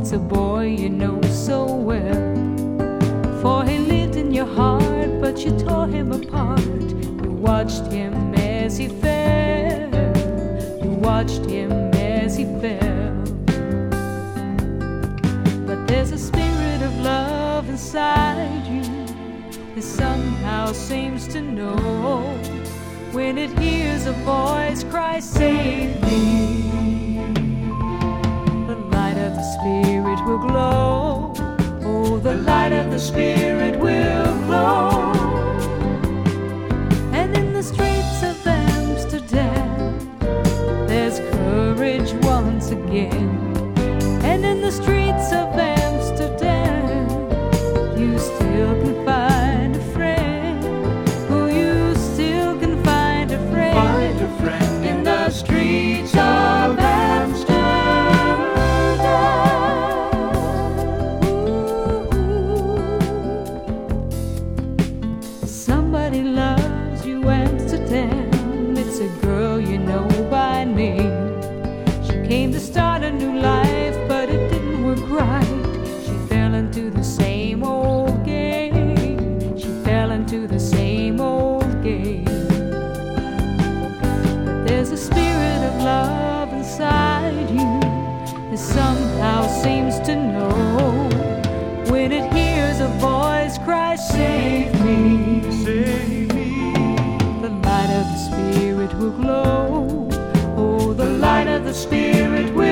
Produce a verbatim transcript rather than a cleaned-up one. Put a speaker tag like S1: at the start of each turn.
S1: It's a boy you know so well. For he lived in your heart, but you tore him apart. You watched him as he fell. You watched him as he fell. But there's a spirit of love inside you that somehow seems to know. When it hears a voice cry, save me, the light of the Spirit will glow. Oh, the light of the Spirit will glow. And in the streets of Amsterdam, there's courage once again. And in the streets of Amsterdam, you still can find a friend. Oh, you still can find a friend.
S2: Find a friend
S1: in the streets of Amsterdam. Somebody loves you, Amsterdam. It's a girl you know by name. She came to start a new life, but it didn't work right. She fell into the same old game. She fell into the same old game. But there's a spirit of love inside you that somehow seems to know. When it hears a voice cry, save me,
S2: Save me.
S1: the light of the Spirit will glow. Oh, the light of the Spirit will